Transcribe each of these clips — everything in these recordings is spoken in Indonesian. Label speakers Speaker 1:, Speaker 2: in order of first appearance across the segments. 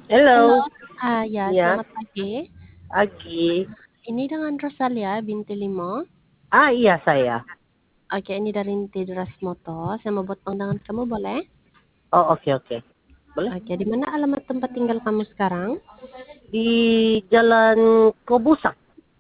Speaker 1: Halo,
Speaker 2: Halo, ya,
Speaker 1: ya,
Speaker 2: selamat pagi.
Speaker 1: Agi.
Speaker 2: Ini dengan Rosalia binti Limo.
Speaker 1: Iya saya.
Speaker 2: Oke, ini dari Tidras Moto. Saya mau buat undangan kamu, boleh?
Speaker 1: Oh, oke, oke. Boleh?
Speaker 2: Oke, di mana alamat tempat tinggal kamu sekarang?
Speaker 1: Di Jalan Kobusak.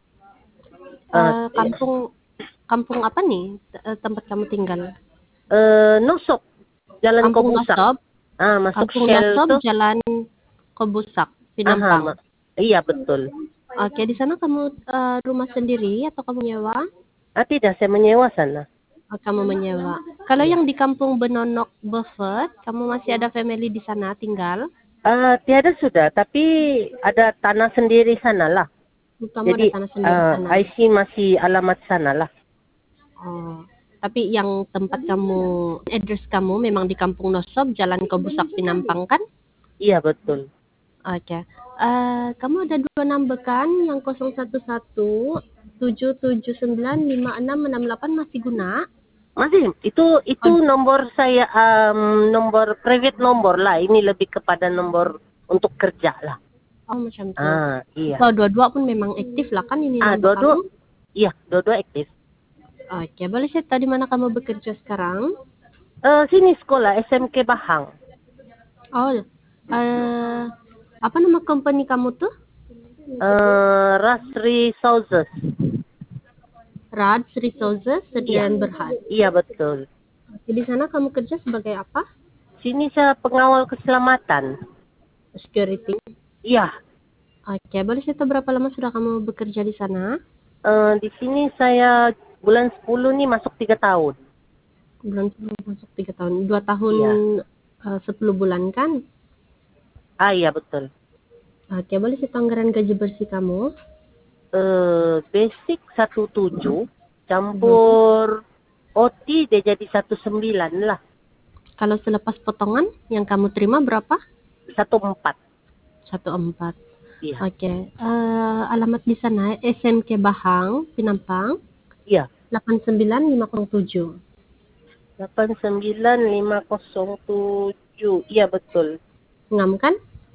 Speaker 1: Iya.
Speaker 2: Kampung kampung apa nih tempat kamu tinggal?
Speaker 1: Nusuk, Jalan
Speaker 2: Kampung
Speaker 1: Kobusak.
Speaker 2: Nosob,
Speaker 1: Masuk
Speaker 2: Kampung
Speaker 1: Shell
Speaker 2: Nosob,
Speaker 1: tuh.
Speaker 2: Jalan Kebusak,
Speaker 1: Aha,
Speaker 2: Pinampang.
Speaker 1: iya betul.
Speaker 2: Oke, di sana kamu rumah sendiri atau kamu nyewa?
Speaker 1: Tidak, saya menyewa sana.
Speaker 2: Oh, kamu menyewa. Kalau
Speaker 1: Iya.
Speaker 2: yang di Kampung Benonok, Befet, kamu masih ada family di sana tinggal?
Speaker 1: Tiada sudah, tapi ada tanah sendiri sana lah.
Speaker 2: Kamu ada
Speaker 1: Jadi,
Speaker 2: tanah sendiri sana.
Speaker 1: IC masih alamat sana lah.
Speaker 2: Oh, tapi yang tempat kamu, address kamu memang di Kampung Nosob, Jalan Kebusak Pinampang kan?
Speaker 1: Iya betul.
Speaker 2: Oke. Kamu ada dua number kan? Yang 011 779 5668 masih guna?
Speaker 1: Masih, itu
Speaker 2: Oh,
Speaker 1: nomor saya, nomor private nomor lah. Ini lebih kepada nomor untuk kerja lah.
Speaker 2: oh macam itu.
Speaker 1: Iya.
Speaker 2: Kalau dua-dua pun memang aktif lah kan ini number
Speaker 1: Dua-dua,
Speaker 2: kamu?
Speaker 1: iya, dua-dua aktif.
Speaker 2: Oke, boleh saya tahu di mana kamu bekerja sekarang?
Speaker 1: Sini sekolah SMK Bahang.
Speaker 2: Oh, eh, apa nama company kamu tuh?
Speaker 1: Rasri Sources.
Speaker 2: Rad Resources
Speaker 1: Iya,
Speaker 2: Sdn Berhad.
Speaker 1: iya betul.
Speaker 2: Di sana kamu kerja sebagai apa?
Speaker 1: Sini saya pengawal keselamatan.
Speaker 2: Security.
Speaker 1: Iya,
Speaker 2: Oke, boleh saya tahu berapa lama sudah kamu bekerja di sana?
Speaker 1: di sini saya bulan 10 nih masuk 3 tahun.
Speaker 2: Bulan 10 masuk 3 tahun. 2 tahun
Speaker 1: Iya.
Speaker 2: 10 bulan kan?
Speaker 1: Iya betul.
Speaker 2: Oke, boleh saya tahu anggaran gaji bersih kamu?
Speaker 1: Basic 17
Speaker 2: Mhm.
Speaker 1: campur OT dia jadi 19 lah.
Speaker 2: Kalau selepas potongan yang kamu terima berapa?
Speaker 1: 14.
Speaker 2: 14.
Speaker 1: Iya.
Speaker 2: Oke, alamat di sana SMK Bahang, Pinampang,
Speaker 1: Iya.
Speaker 2: 89507.
Speaker 1: 89507. Iya betul.
Speaker 2: Ngam kan?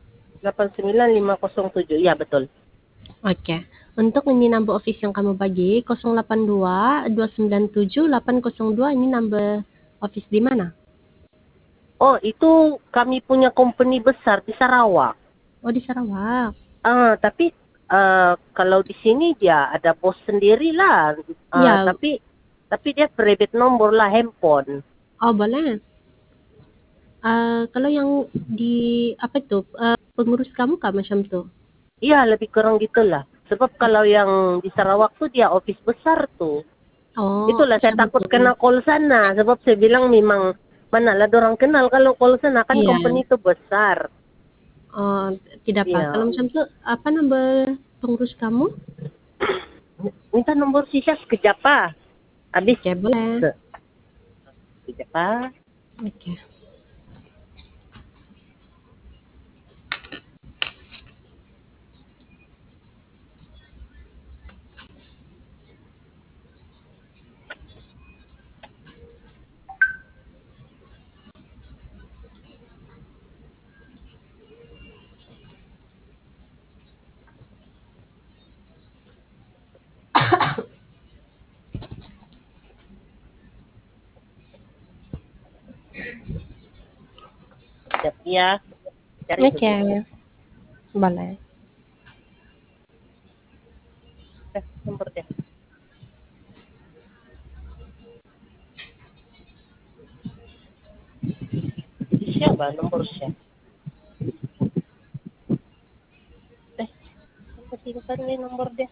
Speaker 1: 89507. Iya betul.
Speaker 2: Oke. Untuk ini number office yang kamu bagi 082 297 802 ini number office di mana?
Speaker 1: Oh, itu kami punya company besar di Sarawak.
Speaker 2: Oh, di Sarawak.
Speaker 1: Tapi kalau di sini dia ada bos sendiri lah.
Speaker 2: Ya,
Speaker 1: Tapi dia private nomor lah handphone.
Speaker 2: oh boleh. Kalau yang di apa itu pengurus kamu kak macam tuh?
Speaker 1: Iya, lebih kurang gitulah. Sebab kalau yang di Sarawak tuh dia office besar tuh.
Speaker 2: Oh,
Speaker 1: Itulah saya
Speaker 2: macam
Speaker 1: takut
Speaker 2: itu.
Speaker 1: kena call sana. Sebab saya bilang memang mana lah dorang kenal kalau call sana kan
Speaker 2: Iya.
Speaker 1: company itu besar.
Speaker 2: Oh, tidak apa. Kalau
Speaker 1: Iya.
Speaker 2: macam tuh apa number pengurus kamu?
Speaker 1: Minta nomor sisa sekejap ah. Habis.
Speaker 2: Oke, boleh.
Speaker 1: Sekejap ah.
Speaker 2: Oke.
Speaker 1: Sekejap ya. Cari
Speaker 2: Oke,
Speaker 1: dulu.
Speaker 2: boleh.
Speaker 1: Nomor dia. Siapa nomor siapa? Simpan nih nomor dia.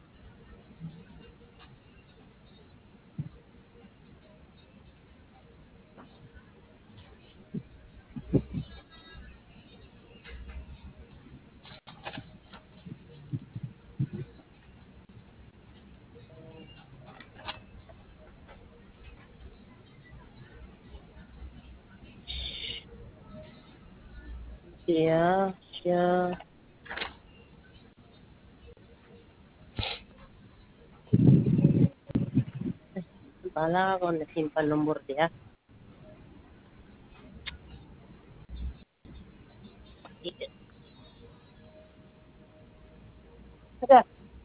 Speaker 1: Ya, ya. Entahlah ako nasimpan nomor dia. Ada.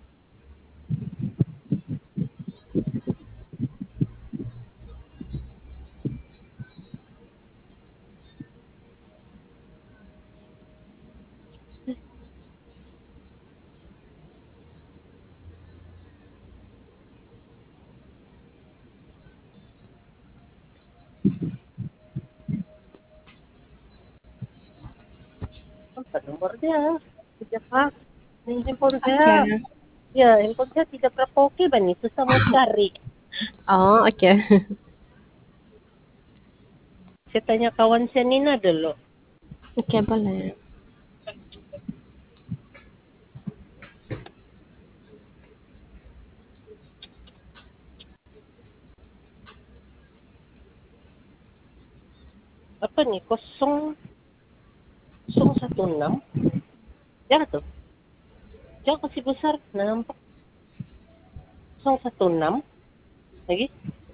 Speaker 1: Apa nomor dia? Tidak Pak. Ini handphone saya.
Speaker 2: Oke.
Speaker 1: Ya, handphone saya tidak berapa oke Bani. Susah mau cari.
Speaker 2: Oh, oke.
Speaker 1: Saya tanya kawan saya Nina dulu.
Speaker 2: Oke, boleh.
Speaker 1: Apa nih? 016. Jangan tuh. Jangan kasih besar. Nah, nampak. 016. Lagi.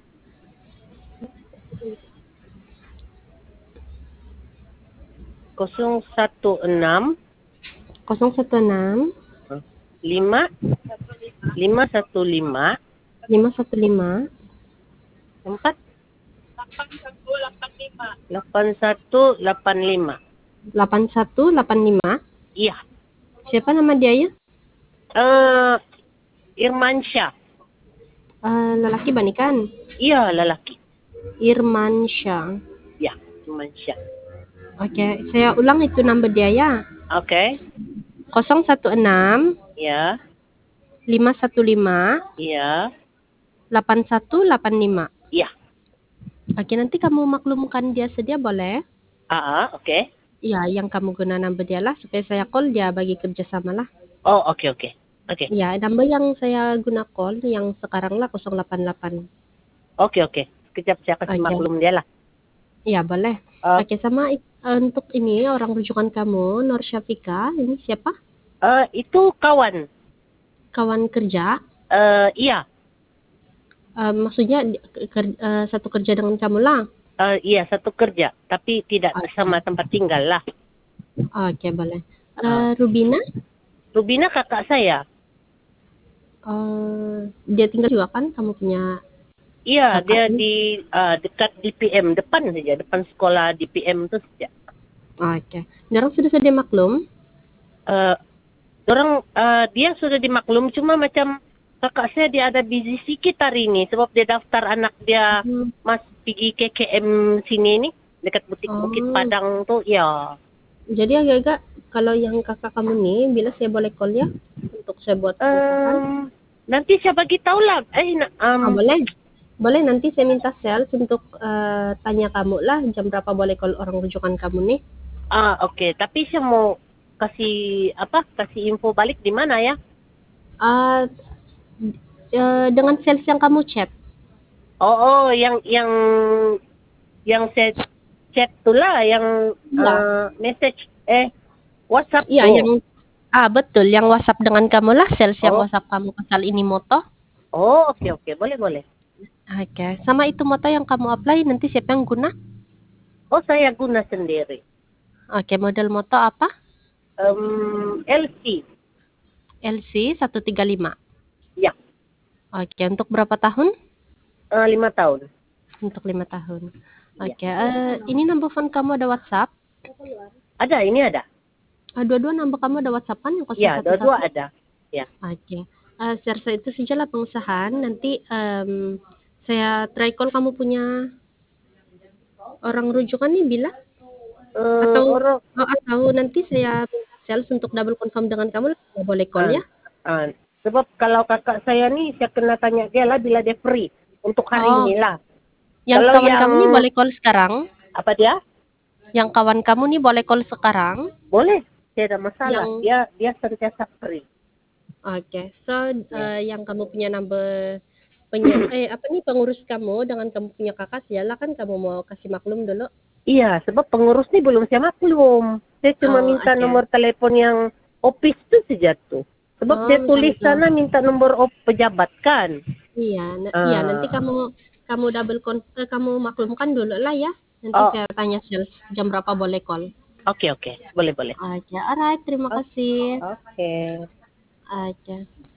Speaker 1: Kosong satu enam
Speaker 2: 016
Speaker 1: lima 515
Speaker 2: 515
Speaker 1: 4 8185.
Speaker 2: 8185.
Speaker 1: Iya.
Speaker 2: Siapa nama dia ya?
Speaker 1: Irmansyah.
Speaker 2: Lelaki Bani kan?
Speaker 1: Iya, lelaki.
Speaker 2: Irmansyah.
Speaker 1: Iya, Irmansyah.
Speaker 2: Oke, saya ulang itu number dia ya.
Speaker 1: Oke.
Speaker 2: 016
Speaker 1: Iya,
Speaker 2: 515
Speaker 1: iya,
Speaker 2: 8185.
Speaker 1: iya.
Speaker 2: Oke, nanti kamu maklumkan dia sedia boleh?
Speaker 1: Oke.
Speaker 2: Ya, yang kamu guna number dia lah supaya saya call dia bagi kerjasama lah.
Speaker 1: Oh, oke. Oke.
Speaker 2: Ya, number yang saya guna call yang sekarang lah 088.
Speaker 1: Oke. Sekejap saya kasih
Speaker 2: Oke.
Speaker 1: maklum dia lah.
Speaker 2: Ya, boleh. Oke, sama untuk ini orang rujukan kamu, Nur Syafika, ini siapa?
Speaker 1: Itu kawan.
Speaker 2: Kawan kerja?
Speaker 1: Iya.
Speaker 2: Maksudnya satu kerja dengan kamu lah?
Speaker 1: Iya, satu kerja, tapi tidak sama tempat tinggal lah.
Speaker 2: Oke, boleh. Rubina?
Speaker 1: Rubina kakak saya.
Speaker 2: Dia tinggal juga kan? Kamu punya?
Speaker 1: Iya,
Speaker 2: kakak
Speaker 1: dia
Speaker 2: ini?
Speaker 1: di dekat DPM, depan saja, depan sekolah DPM itu saja.
Speaker 2: Oke. Orang sudah sedia maklum?
Speaker 1: Dia sudah dimaklum, cuma macam kakak saya dia ada busy sedikit hari ini sebab dia daftar anak dia mas pergi KKM sini nih dekat butik Bukit Padang tuh ya.
Speaker 2: Jadi agak-agak kalau yang kakak kamu nih bila saya boleh call ya untuk saya buat perusahaan?
Speaker 1: Nanti saya bagi tahu lah.
Speaker 2: Boleh nanti saya minta sales untuk tanya kamu lah jam berapa boleh call orang rujukan kamu nih.
Speaker 1: Oke. Tapi saya mau kasih info balik di mana ya?
Speaker 2: Dengan sales yang kamu chat.
Speaker 1: Yang saya chat tuh lah, yang message WhatsApp.
Speaker 2: Iya, yang betul, yang WhatsApp dengan kamu lah, sales yang WhatsApp kamu asal ini moto.
Speaker 1: Oke, boleh.
Speaker 2: Oke, sama itu moto yang kamu apply nanti siapa yang guna?
Speaker 1: Saya guna sendiri.
Speaker 2: Oke, model moto apa?
Speaker 1: LC
Speaker 2: 135.
Speaker 1: Ya.
Speaker 2: Oke, untuk berapa tahun?
Speaker 1: 5 tahun.
Speaker 2: Untuk 5 tahun. Oke, ini number phone kamu ada WhatsApp?
Speaker 1: Ada, ini ada.
Speaker 2: Dua-dua number kamu ada WhatsApp-an yang 011?
Speaker 1: Ya, dua-dua ada. Ya.
Speaker 2: Oke. Sersa itu sajalah pengusahaan. Nanti saya try call kamu punya orang rujukan nih bila? Atau nanti saya minta sales untuk double confirm dengan kamu lah, boleh call ya?
Speaker 1: Sebab kalau kakak saya nih, saya kena tanya dia lah bila dia free untuk hari ini lah.
Speaker 2: Yang kalau kawan kamu nih boleh call sekarang?
Speaker 1: Apa dia?
Speaker 2: Yang kawan kamu nih boleh call sekarang?
Speaker 1: Boleh, tidak ada masalah. Dia sentiasa free.
Speaker 2: Oke, yang kamu punya number pengurus kamu dengan kamu punya kakak, silakan kamu mau kasih maklum dulu.
Speaker 1: Iya, sebab pengurus nih belum saya maklum. Saya cuma minta nomor telepon yang office tuh saja tuh. Sebab saya tulis sana minta nomor pejabat kan.
Speaker 2: Iya, nanti kamu double kamu maklumkan dulu lah ya. Nanti saya tanya sales jam berapa boleh call.
Speaker 1: Oke, boleh.
Speaker 2: Oke, alright, terima kasih.
Speaker 1: Oke.
Speaker 2: aja.